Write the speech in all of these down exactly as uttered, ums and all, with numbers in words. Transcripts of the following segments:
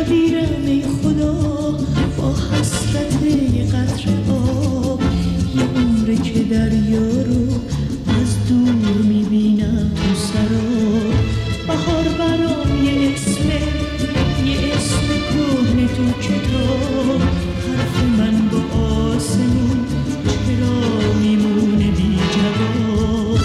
دلگیرم ای خدا با حسرت یه قطره آب، یه عمره که دریا رو از دور میبینم تو سراب. بهار برام یه اسمه، یه اسم کهنه تو کتاب، حرف من با آسمون چرا میمونه بی جواب.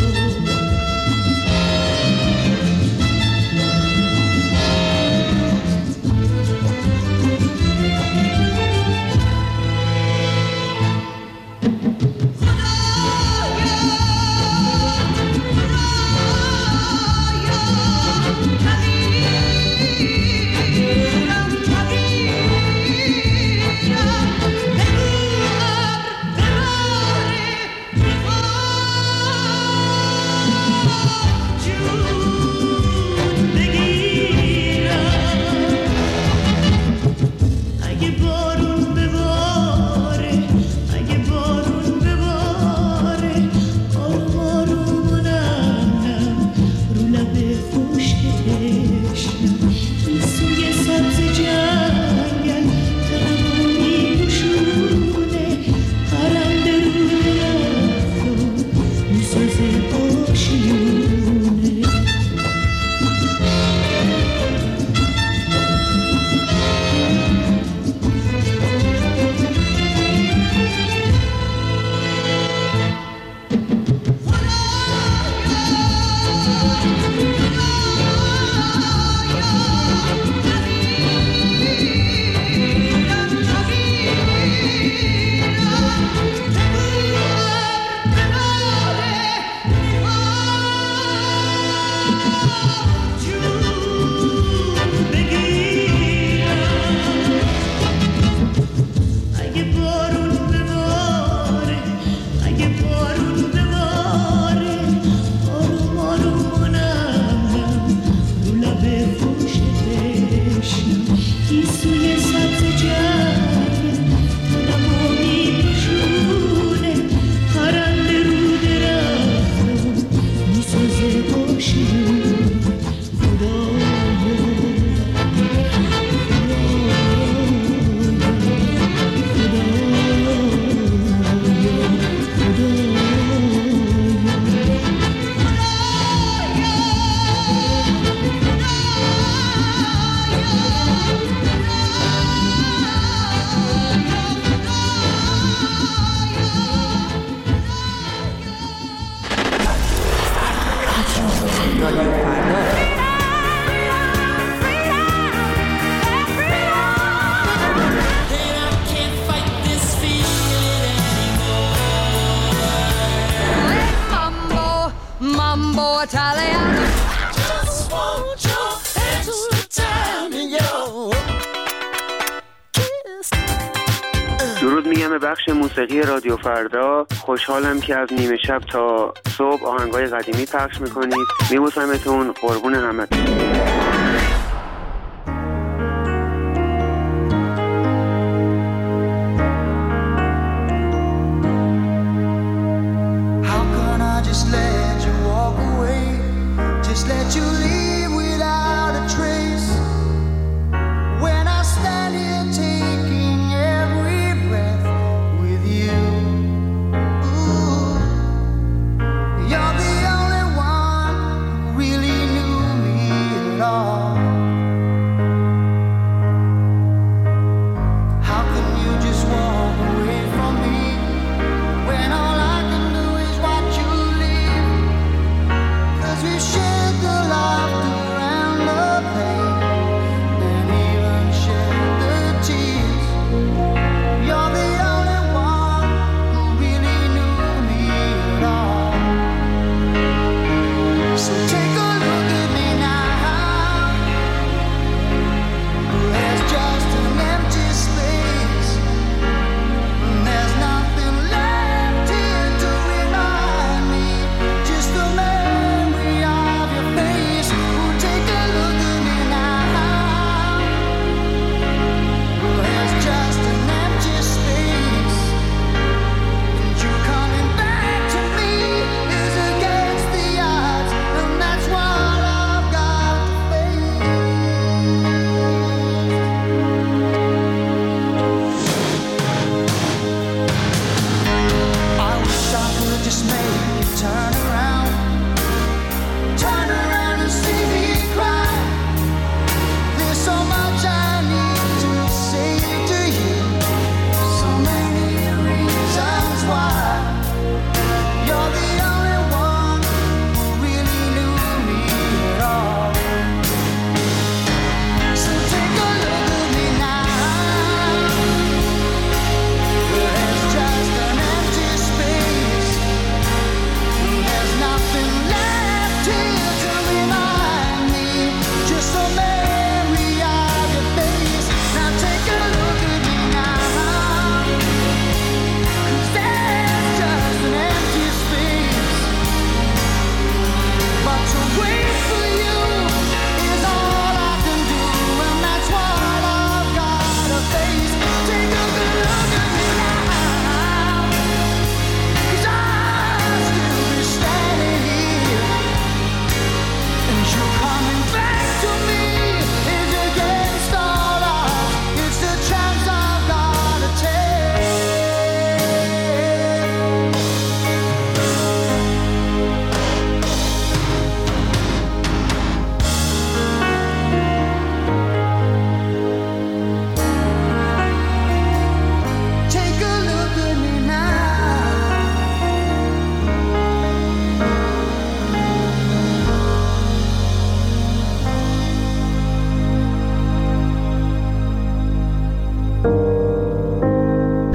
درود میگم به بخش موسیقی رادیو فردا. خوشحالم که از نیمه شب تا صبح آهنگای قدیمی پخش میکنید. میبوسمتون، قربون همتون. Shared the life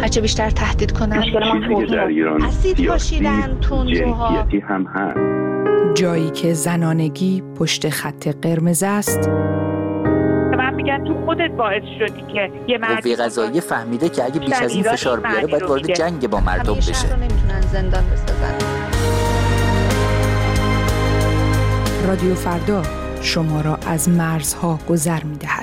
هرچه بیشتر تهدید کنن. مشکل ما توهین، اسید پاشیدن، تندروها، جنسیتی هم هست. جایی که زنانگی پشت خط قرمز است. من میگن تو خودت باعث شدی که یه مردی قوه قضاییه فهمیده که اگه بیش از این فشار بیاره باید وارد جنگ با مردم بشه. شهر رو نمیتونن زندان بسازن. رادیو فردا شما را از مرزها گذر می‌دهد.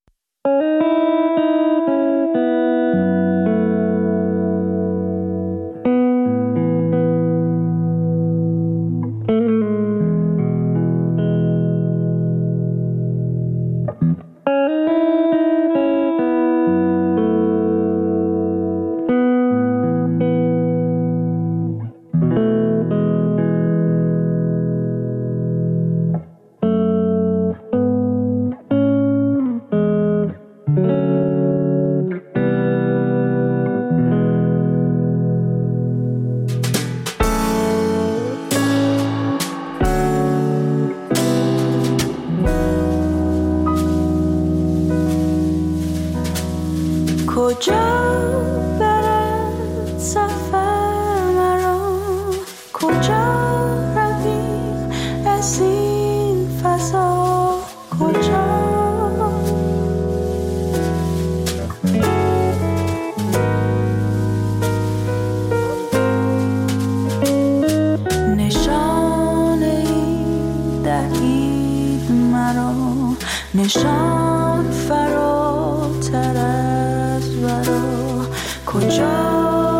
نشان فراتر از ورا کجا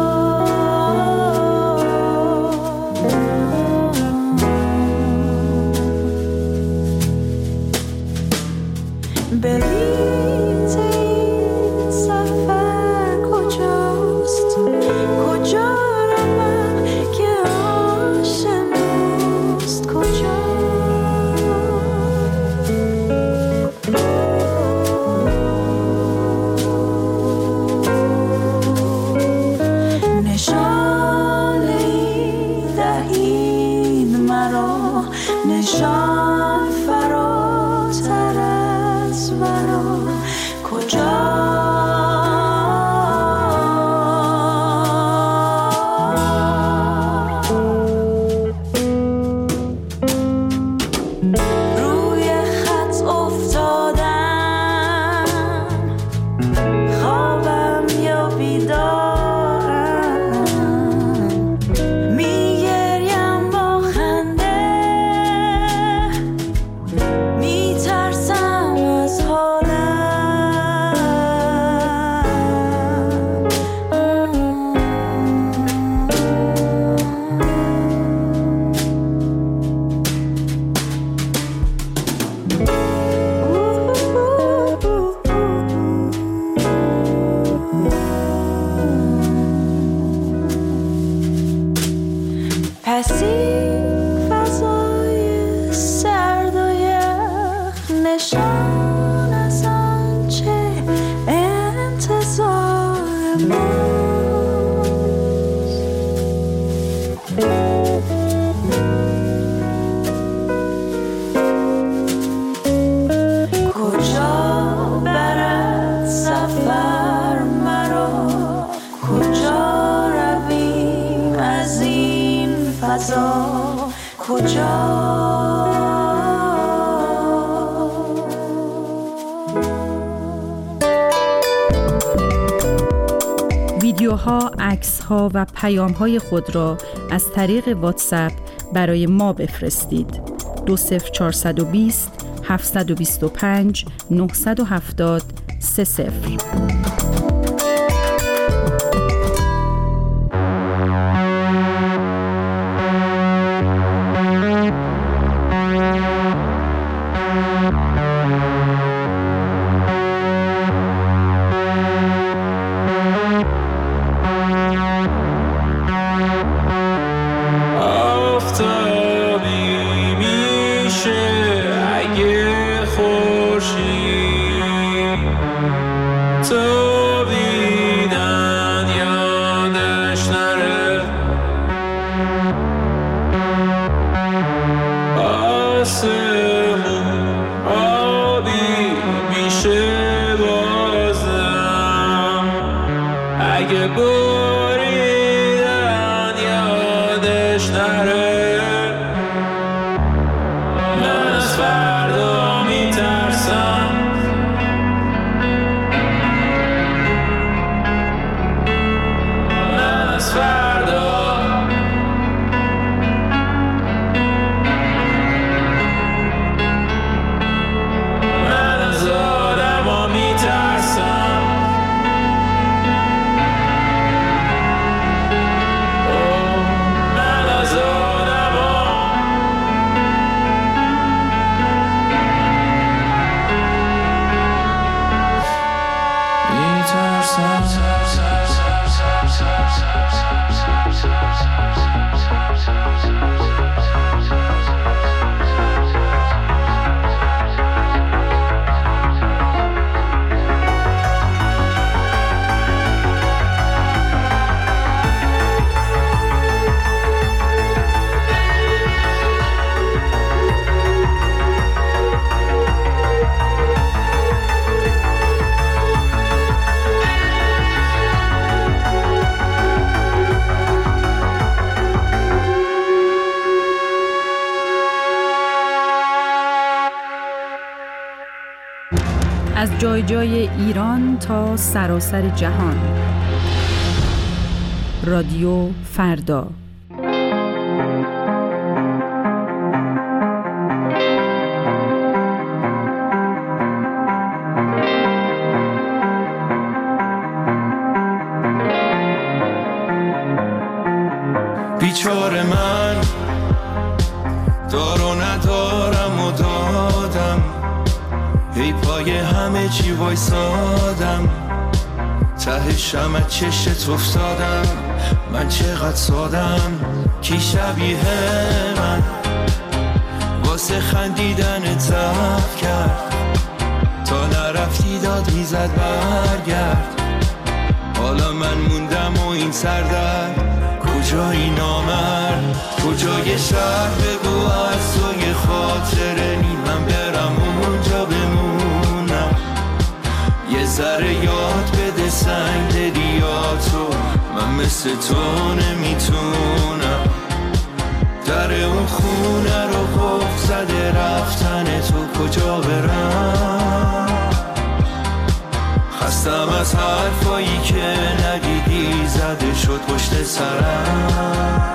بلیط این سفر کجاست کجا روم که آشناست کجا نشان فراتر از ورا کجا روی خط افتادم خوابم یا بیدارم میگریم با خنده میترسم از حالم پس این فضای سرد و یخ نشان از آنچه انتظار ماست کجا برد سفر مرا کجا رویم از این فضا کجا ویدیوها، عکس‌ها و پیام‌های خود را از طریق واتساپ برای ما بفرستید. دو صفر چهارصد و بیست هفتصد و بیست و پنج نهصد و هفتاد سه صفر. اگه از جای جای ایران تا سراسر جهان. رادیو فردا. بیچاره من دار و ندارم و دادم، ای پای همه چی وایسادم، ته شمع چشت افتادم، من چقدر سادم، کی شبیه من واسه خندیدن ضعف کرد، تا نرفتی داد میزد برگرد، حالا من موندم و این سردرد، کجایی نامرد، کجای شهر بگو از توی خاطره نی، من برم اونجا بمونم، یه ذره یاد بده سنگ دلیاتو، من مثل تو نمیتونم، در اون خونه رو قفل زده رفتن تو، کجا برم، خستم از حرفایی که ندیدی زده شد پشت سرم.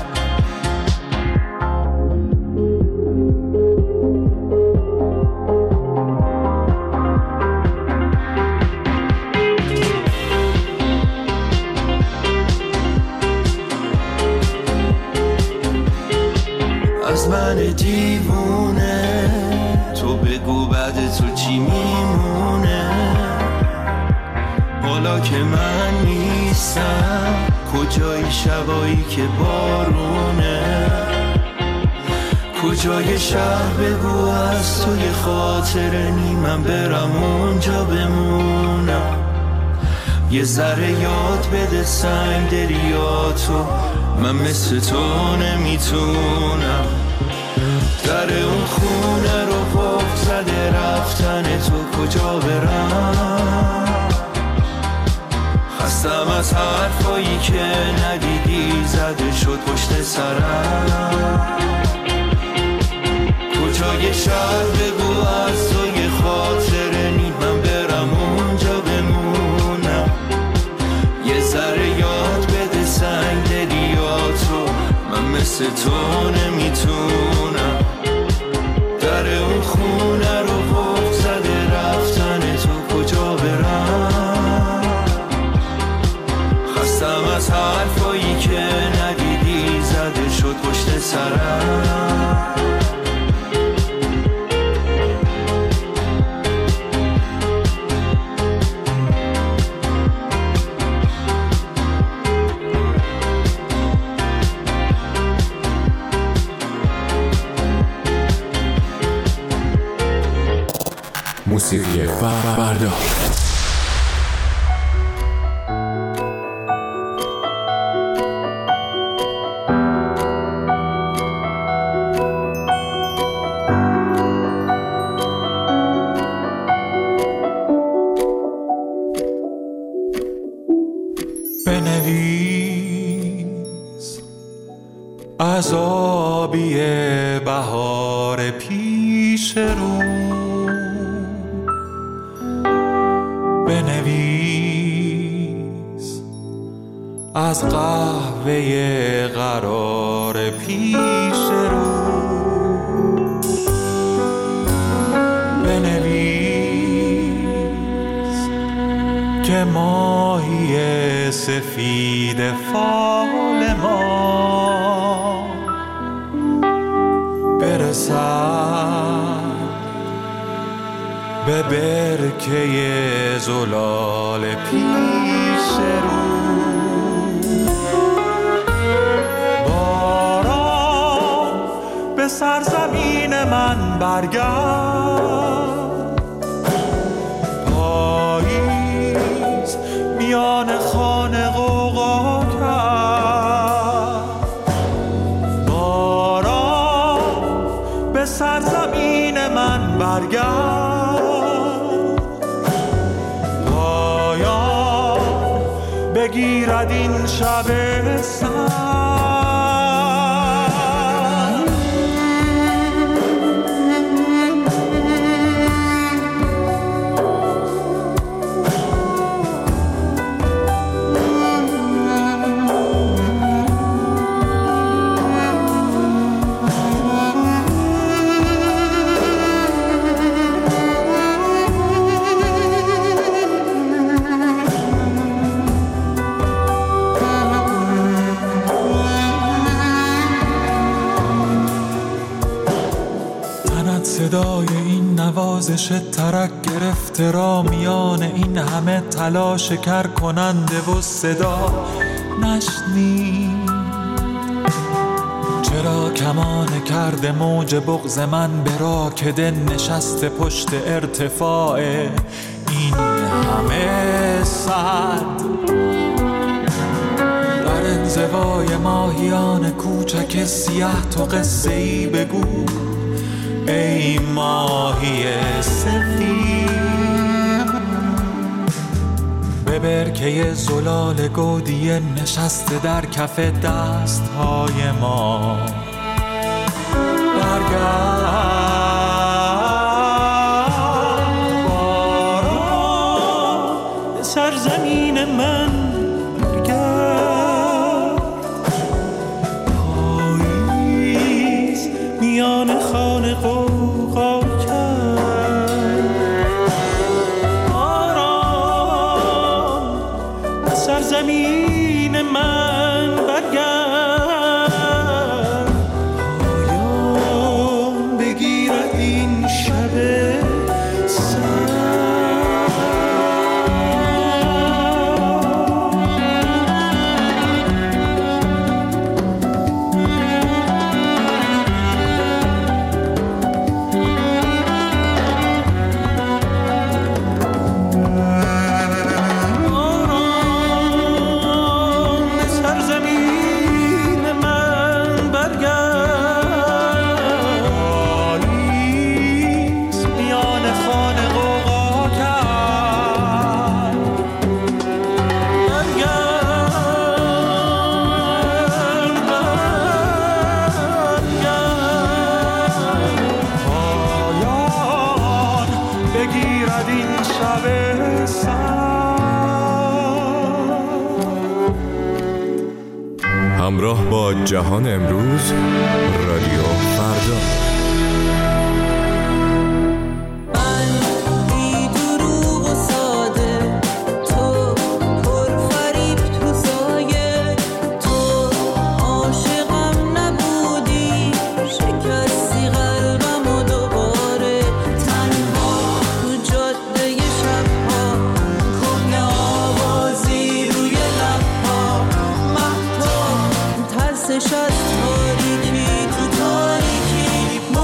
از من دیوونه تو بگو بعد تو چی میمونه، حالا که من نیستم کجای شبایی که بارونه، کجای شهر بگو از توی خاطره نی، من برم اونجا بمونم، یه ذره یاد بده سنگ دلیاتو، من مثل تو نمیتونم، در اون خونه رو قفل زده رفتن تو، کجا برم، خستم از حرفایی که ندیدی زده شد پشت سرم، کجای شهر بگو از توی خاطره نی، من برم اونجا بمونم، یه ذره یاد بده سنگ دلیاتو، من مثل تو نمیتونم، در اون خونه رو قفل زده رفتن تو، کجا برم، خستم از حرفایی که ندیدی زده شد پشت سرم. موسیقی فردا. بنویس عذابی بهار پیش رو، بنویس از قهوه قرار پیش رو، بنویس که ماهی سفید فال ما برسد به برکه زلال پیش رو، باران به سرزمین من برگرد، پاییز میان خانه غوغا کرد، باران به سرزمین من برگرد، بگیرد این شب سر، صدای این نوازش ترک گرفته را میان این همه تلاش کر کننده و صدا نشنی. چرا کمان کرده موج بغض من به راکده نشسته پشت ارتفاع این همه صد؟ در انزوای ماهیان کوچک سیاه تو قصه ای بگو ای ماهی سفید. به برکه زلال گودی نشسته در کف دستهای ما برگرد باران به سرزمین من برگرد. پاییز میان خانه قوقا کرد. باران به سرزمین من برگرد. پایان بگیرد این شب همراه با جهان امروز رادیو فردا. ترسش از تاریکی تو تاریکی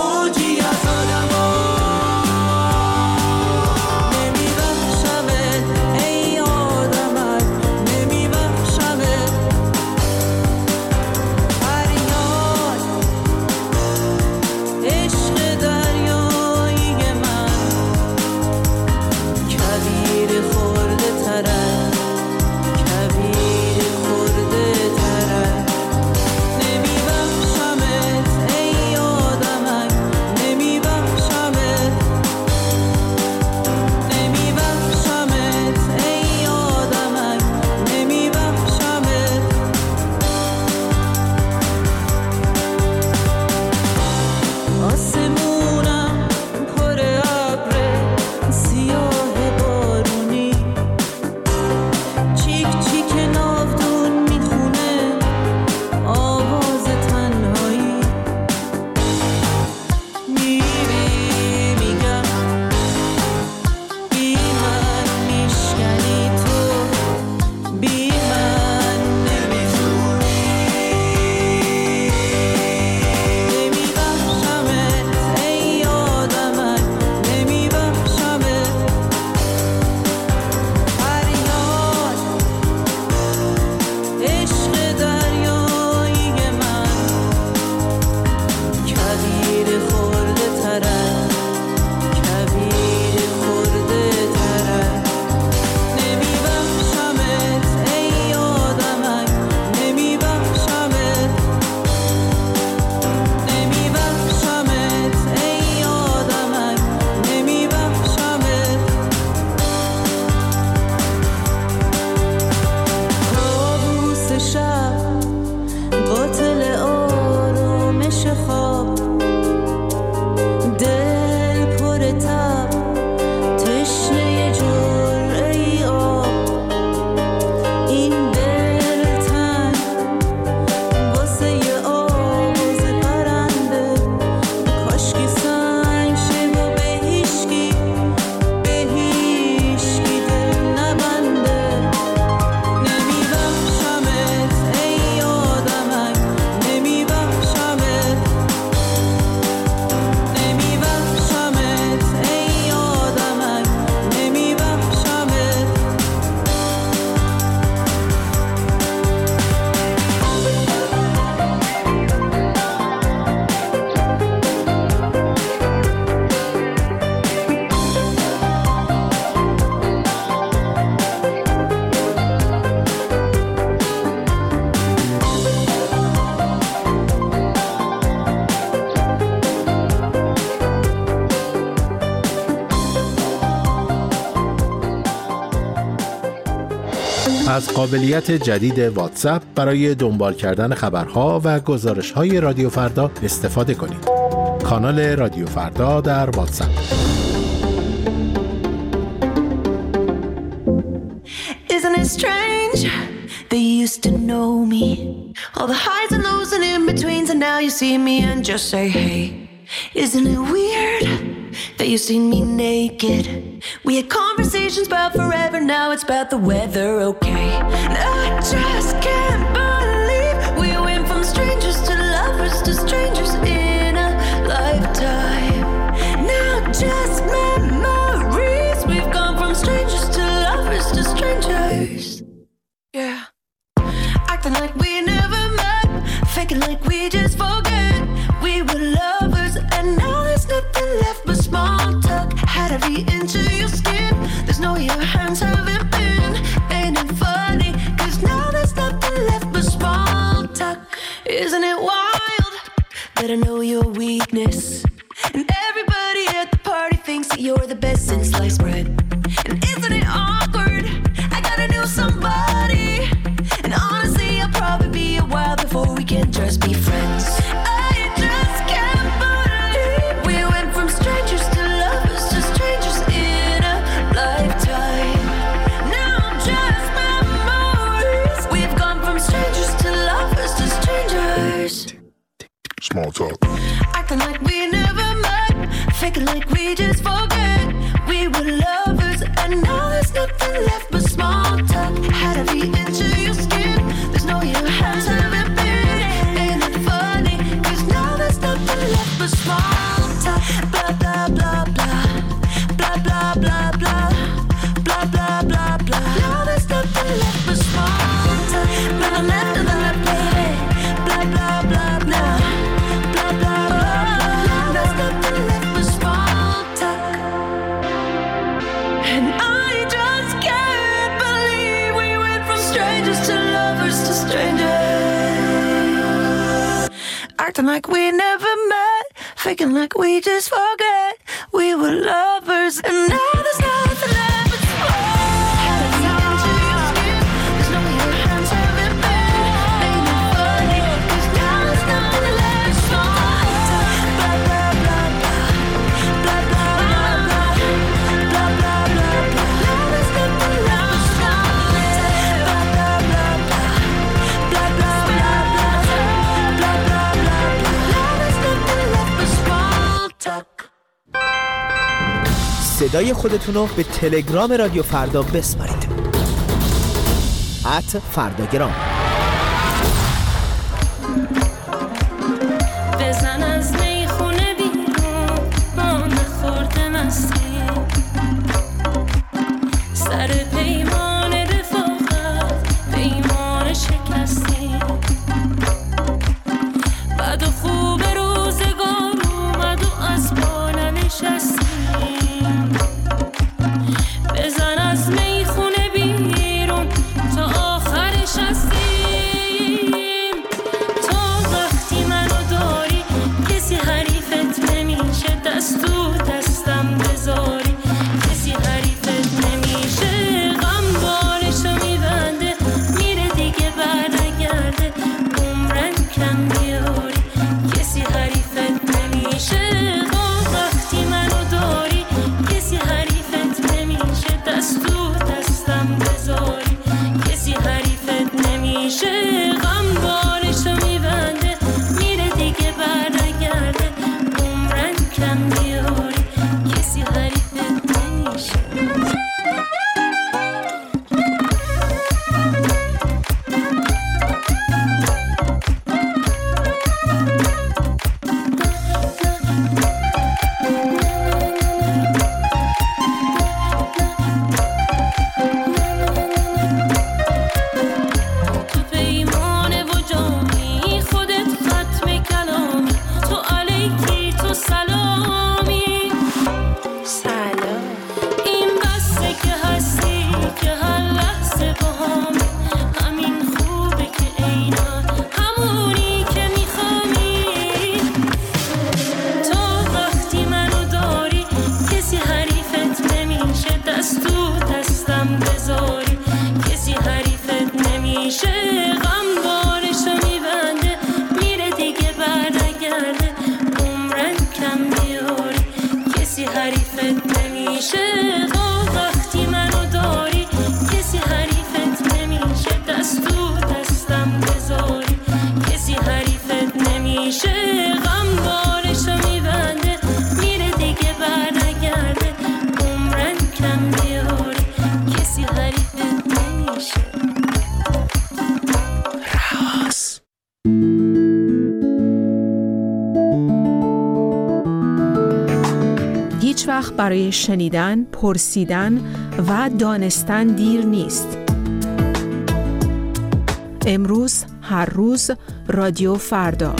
از قابلیت جدید واتساپ برای دنبال کردن خبرها و گزارش‌های رادیو فردا استفاده کنید. کانال رادیو فردا در واتساپ. Isn't it strange? They used to know me. All the highs and lows and in-betweens, and now you see me and just say hey. Isn't it weird that you see me naked? We had conversations about forever, now it's about the weather, okay? And I just can't believe we went from strangers to lovers to strangers in a lifetime. Now just memories, we've gone from strangers to lovers to strangers. Yeah. Acting like we never met, faking like we just forget. We were lovers and now there's nothing left but small talk. Had every inch of your skin, there's no your hands haven't been. Ain't it funny, cause now there's nothing left but small talk. Isn't it wild that I know your weakness? And everybody at the party thinks that you're the best since sliced bread. And isn't it awkward, I gotta know somebody. And honestly I'll probably be a while before we can just be friends. I just can't believe we went from strangers to lovers to strangers in a lifetime. Now just memories, we've gone from strangers to lovers to strangers. Small talk. Acting like we never met, faking like we just forget. We were lovers and now there's nothing left but small talk. Had every inch of your skin, there's no your hands haven't been. Ain't it funny, cause now there's nothing left but small talk. Blah blah blah blah, blah blah blah blah, blah blah blah blah. Now there's nothing left but small talk. Blah blah blah blah, blah blah blah blah, blah blah blah blah. Now there's nothing left but small talk. And I just can't believe we went from strangers to lovers to strangers. Acting like we never met, faking like we just forget. We were lovers and now there's nothing left but small. Had every inch of your skin, there's no your hands haven't been. Ain't it funny, cause now there's nothing left but small talk. Blah blah blah blah, blah blah blah blah, blah blah blah blah. Now there's nothing left but small talk. Blah blah blah blah, blah blah blah blah, blah blah blah blah. Now there's nothing left but small talk. صدای خودتون رو به تلگرام رادیو فردا بسپارید. ات فرداگرام. بزن از میخونه بیرون ما نخورده مستی سر پیمان رفاقت پیمان شکستی بعد و خوب روزگار اومد و از بالا نشستی بزن از میخونه بیرون تا آخرش هستی حریفت نمیشه. وقتی منو داری کسی حریفت نمیشه. دست تو دستم بذاری کسی حریفت نمیشه. غم بالشو میبنده میره دیگه برنگرده. عمرن کم بیاری کسی حریفت نمیشه. راز هیچ وقت برای شنیدن، پرسیدن و دانستن دیر نیست. امروز، هر روز، رادیو فردا.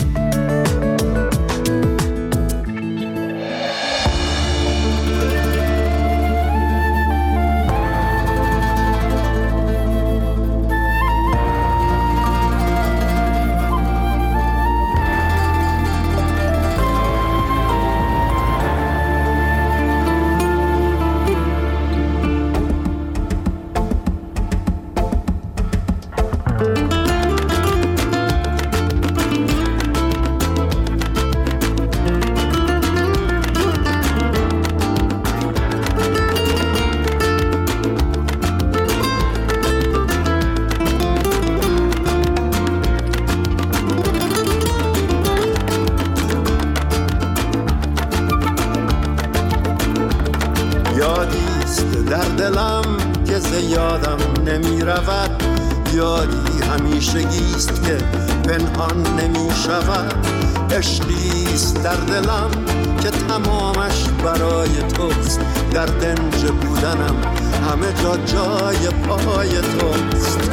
یادیست در دلم که زیادم نمی رود. یادی همیشگیست که پنهان نمی شود. عشقیست در دلم که تمامش برای توست. در دنج بودنم همه جا جای پای توست.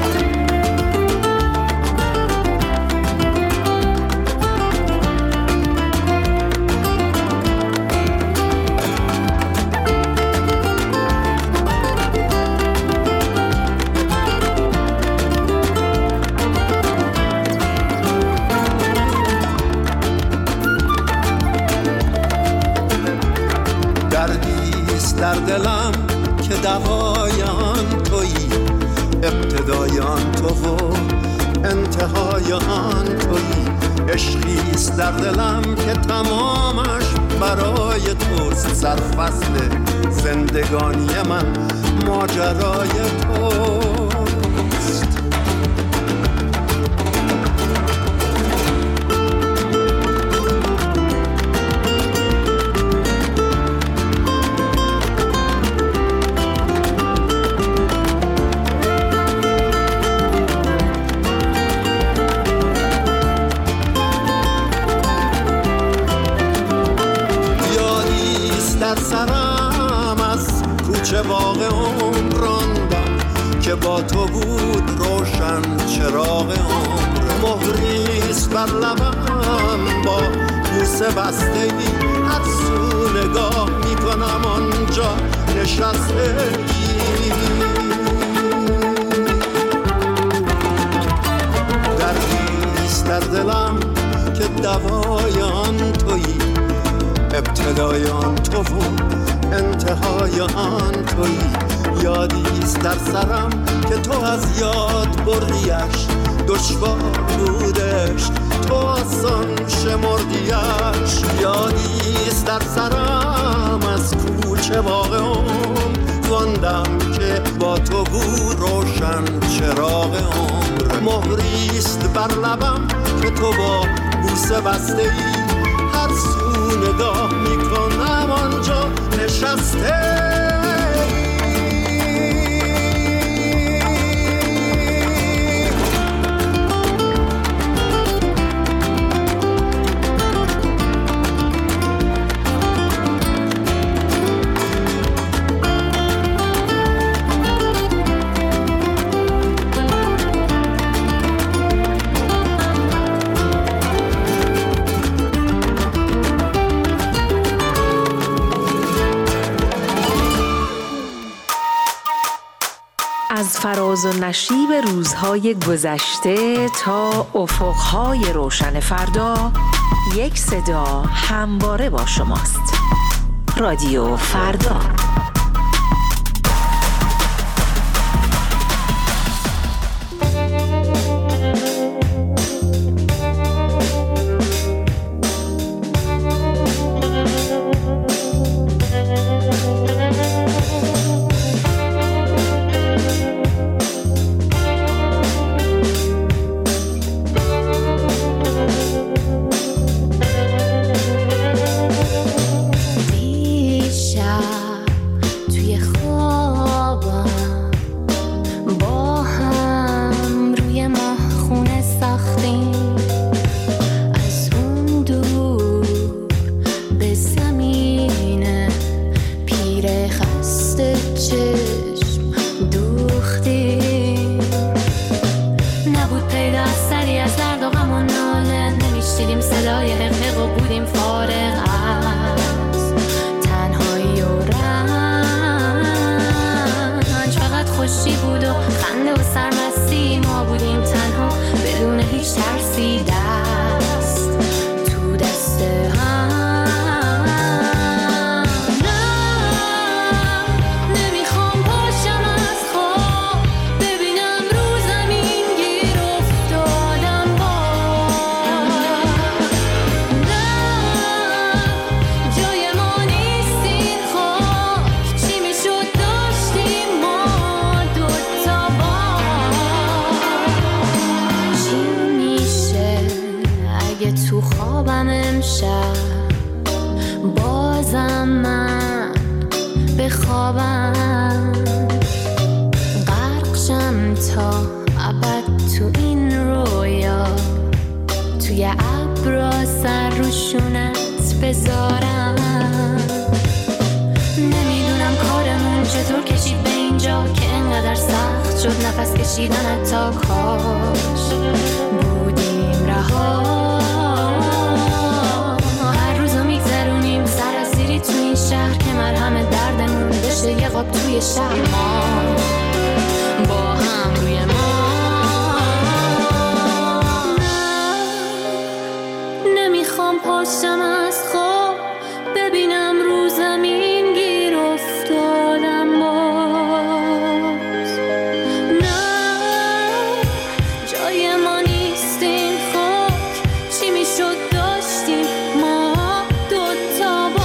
در دلم که دوای آن تویی. ابتدای آن تو و انتهای آن تویی. عشقیست در دلم که تمامش برای توست. سرفصل زندگانی من ماجرای توست. چه باغ عمر راندم که با تو بود روشن چراغ عمر. مهریست بر لبم با بوسه بستگی. هر سو نگاه میکنم آنجا نشستگی. دردیست در دلم که دوای آن تویی. ابتدای آن تو و انتهای آن تویی. یادیست در سرم که تو از یاد بردیش. دشوار بودش تو آسان شمردیش. یادیست در سرم از کوچه باغ عمر خواندم که با تو بود روشن چراغ عمر. مهریست بر لبم که تو با بوسه بسته ای. هر سو نگاه میکنم آنجا نشسته. از فراز و نشیب روزهای گذشته تا افقهای روشن فردا، یک صدا همواره با شماست. رادیو فردا. خسته چشم دوختیم، نبود پیدا اثری از درد و غم و ناله، نمیشنیدیم صدای حقیق و بودیم فارغ از تنهایی و رنج. فقط خوشی بود و خنده و سرمستی، ما بودیم تنها بدون هیچ ترسی، دست تو دست هم. بازم من به خوابم غرق شم تا ابد تو این رویا، توی ابرا سر روشونت بذارم. نمیدونم کارمون چطور کشید به اینجا که انقدر سخت شد نفس کشیدن، تا کاش بودیم رها. تو این شهر که مرهم دردمون بشه یه قاب توی شهر، ما با هم روی ما. نمیخوام پاشم از خواب ببینم رو زمین گیر افتادم باز. نه جای ما نیست این خاک، چی میشد داشتیم ما دوتا باز.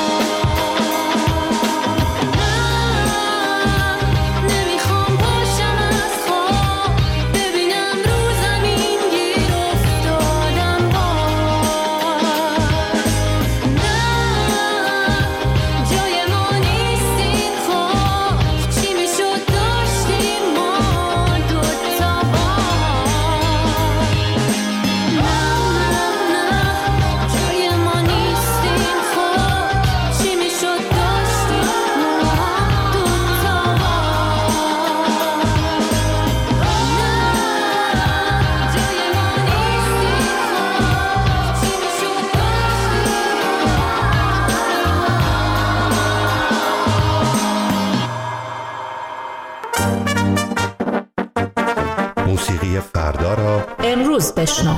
موسیقی فردا را امروز بشنو.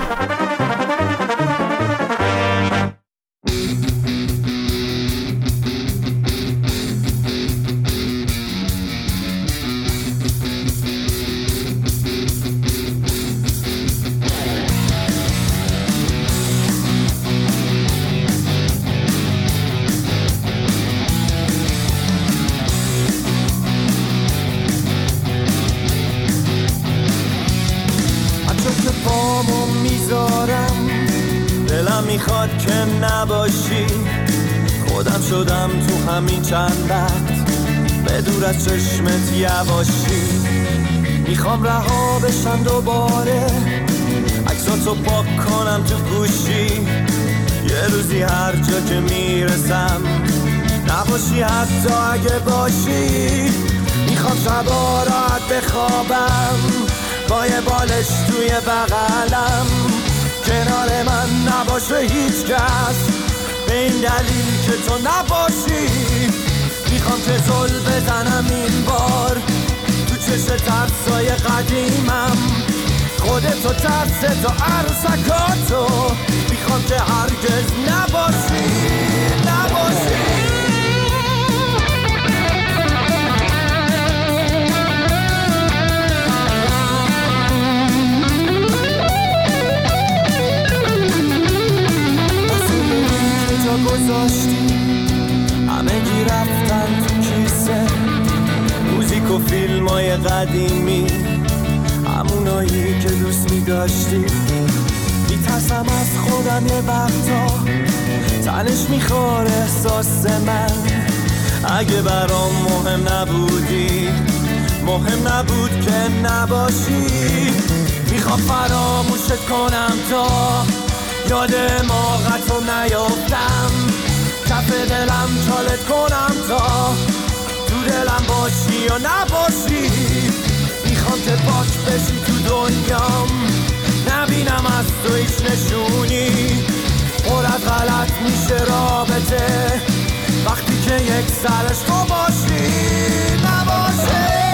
میخواد که نباشی، خودم شدم تو همین چند وقت به دور از چشمت یواشی. میخوام رها بشم دوباره، عکساتو پاک کنم تو گوشی، یه روزی هر جا که میرسم نباشی حتی اگه باشی. میخوام شبا راحت بخوابم با یه بالش توی بغلم، کنار من نباشه هیچ کس به این دلیل که تو نباشی. میخوام که زل بزنم این بار تو چشم ترسای قدیمم، خودتو ترست و عروسکاتو. میخوام که هرگز نباشی نباشی. گذاشتی همه گی رفتن تو کیسه، موزیک و فیلم های قدیمی، همونایی که دوست می داشتی. میترسم از خودم یه وقتا، تنش میخوره احساس من. اگه برام مهم نبودی، مهم نبود که نباشی. میخوام فراموشت کنم تا یاد ما قطع نیافتم، کف دلم چالت کنم تا تو دلم باشی یا نباشی. میخوام که پاک بشی تو دنیام، نبینم از تو هیچ نشونی. پر از غلط میشه رابطه وقتی که یک سرش تو باشی نباشه.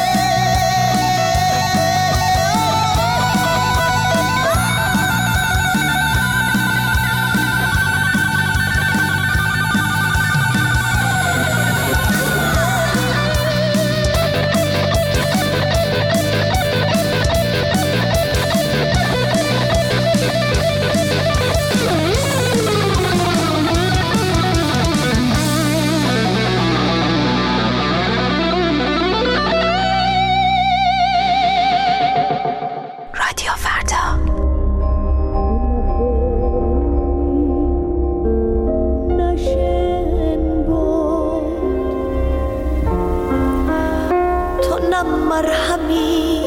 مرهمی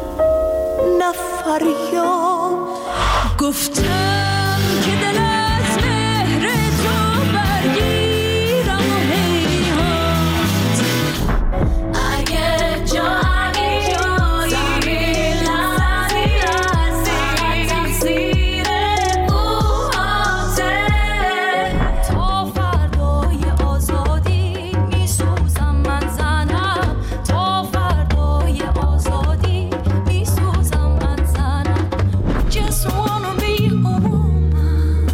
نفریاد گفتم که دل از مهر تو برگیرم و هیهات. اگه جایی جایی لحظی لحظی تقصیر اوهاته. تا فردای آزادی میسوزم من زنم، تا فردای آزادی میسوزم من زنم. Just wanna be a woman.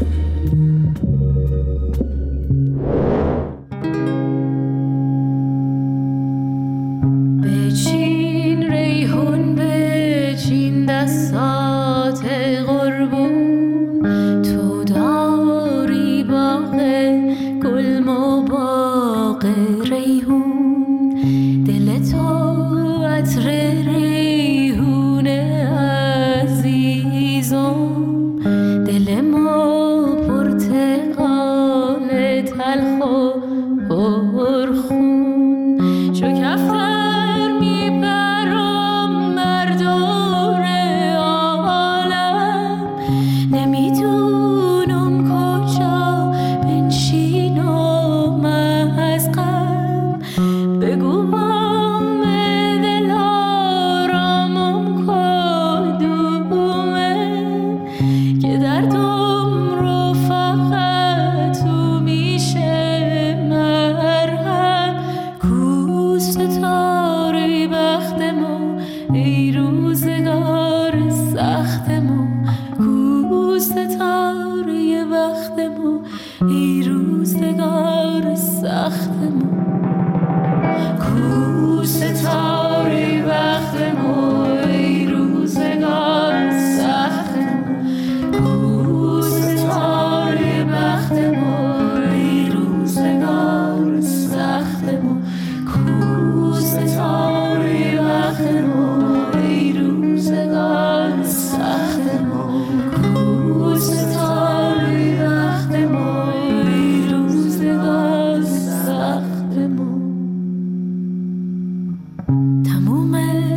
بچین ریحون بچین دستات قربون، تو داری باغ گل و باغ ریحون. دل تو عطر ریحون عزیزم، دل ما پرتقال تلخ و پرخون. چو کفتر میپرم بر دور عالم، نمیدونم کجا بنشینم از غم. بگو بام دل آرامم کدومه که دردم رو فقط تو میشه مرهم. کوست تاری بختمو ای روزگار سختمو، کوست تاری بختمو ای روزگار سختمو. کوست تاری بختمو ای روزگار سختمو، کوست تاری بختمو ای روزگار سختمو. کوست تاری بختمو ای روزگار سختمو، کوست تاری بختمو ای روزگار سختمو. تموم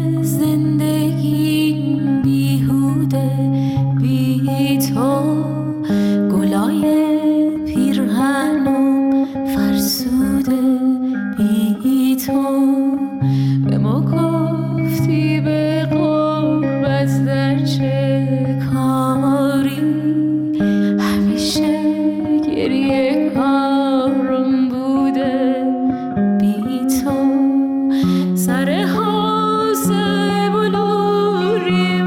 زندگی بیهوده بی تو، گلای پیرهنم فرسوده بی تو. به ما گفتی به قربت در چه کاری، همیشه گریه کارم بوده بی تو. سر حوضه بلوری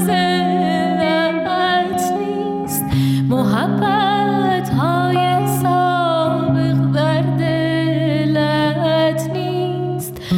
منزلت نیست، محبت های سابق در دلت نیست.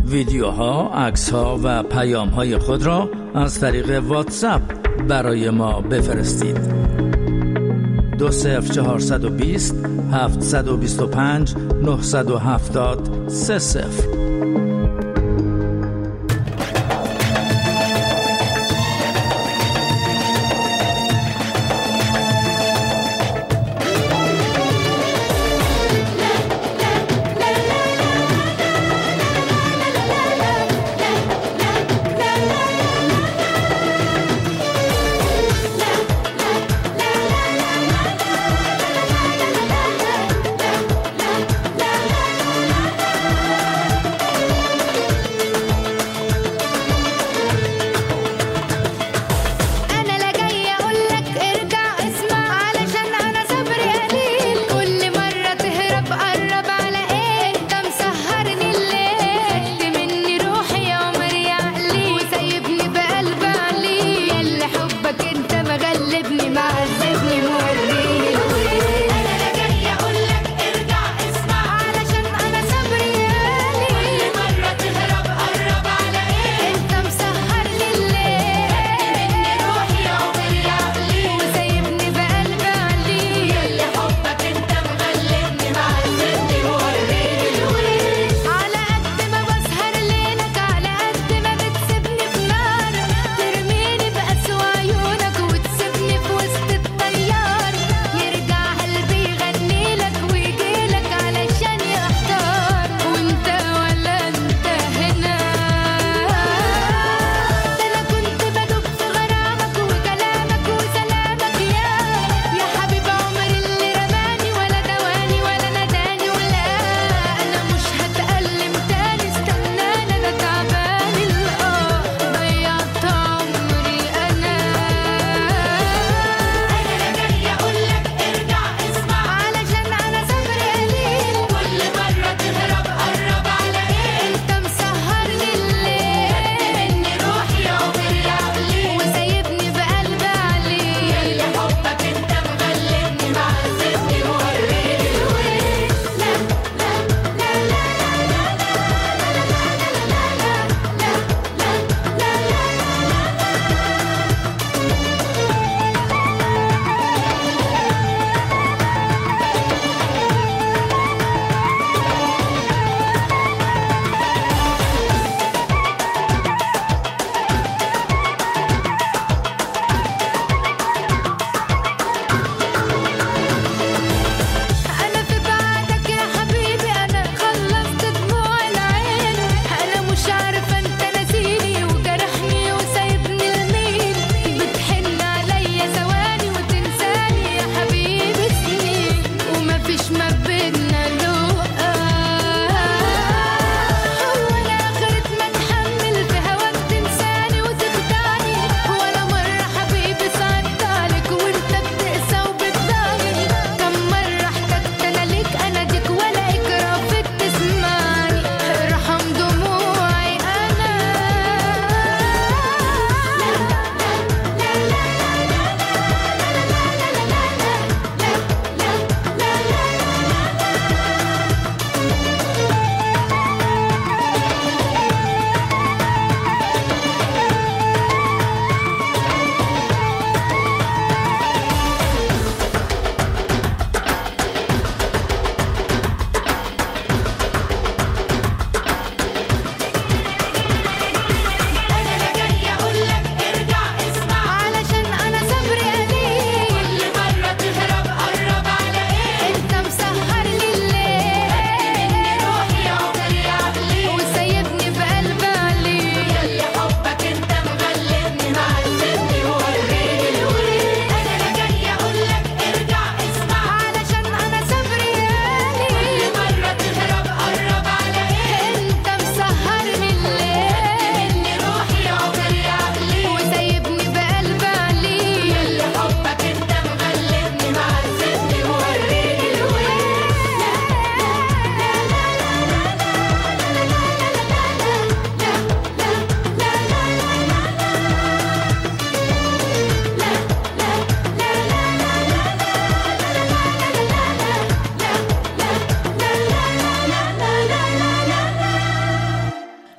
ویدیوها، عکس‌ها و پیام‌های خود را از طریق واتساپ برای ما بفرستید. دو صفر چهارصد و بیست هفتصد و بیست و پنج نهصد و هفتاد سه صفر.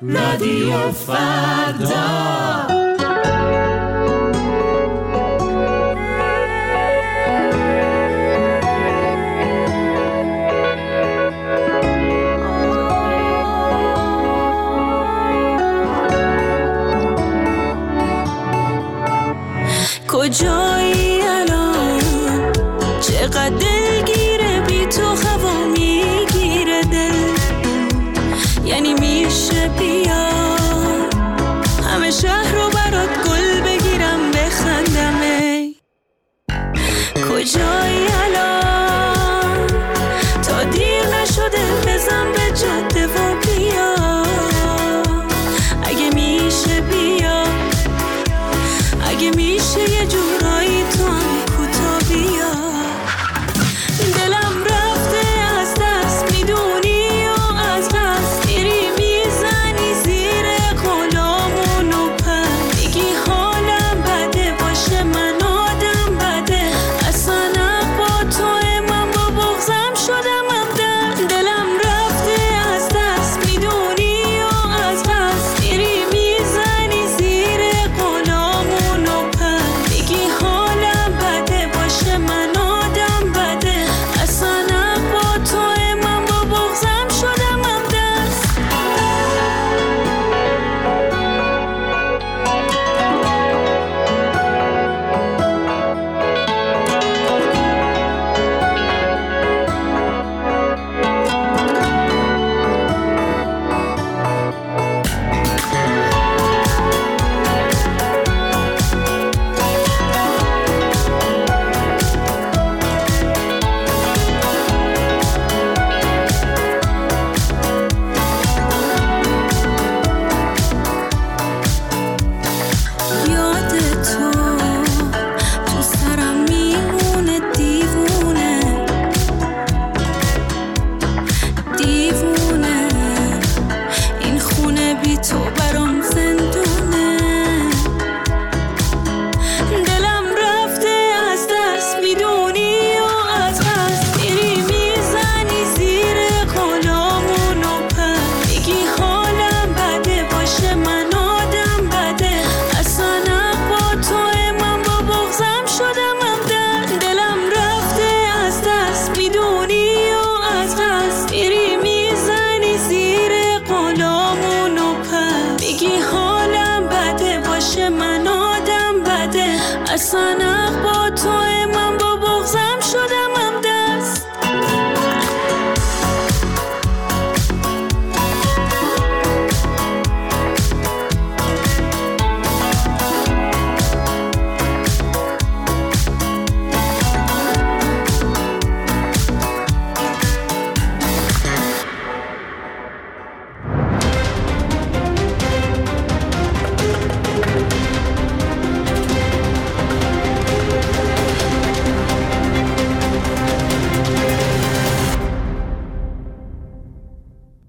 رادیو فردا. کجایی الان؟ چقدر دلگیره بی تو هوا میگیره دل. یعنی میشه بیا همه شهر رو برات گل بگیرم بخندم. ای کجایی الان؟ تا دیر نشده بزن به جاده و بیا. اگه میشه بیا، اگه میشه یه جورایی تو هم کوتا بیا. دلم رفته از دست میدونی و از قصد میری میزنی زیر غلامون و پر. میگی حالم بده باشه من آدم بده. اصلا با تو من با بغضم شدم هم در. دلم رفته از دست میدونی و از قصد میری میزنی زیر غلامون و پر. میگی حالم بده باشه من آدم بده. اصلا با تو من با بغضم شدم هم دست. یاد تو تو سرم میمونه دیوونه دیوونه. این خونه بی تو برام زندونه. دلم رفته از دست میدونی و از قصد میری میزنی زیر غلامون و پر. میگی حالم بده باشه من آدم بده. اصلا با تو من با بغضم شدم هم در. دلم رفته از دست میدونی و از قصد میری میزنی زیر غلامون و پر. میگی حالم بده باشه من آدم بده. اصلا با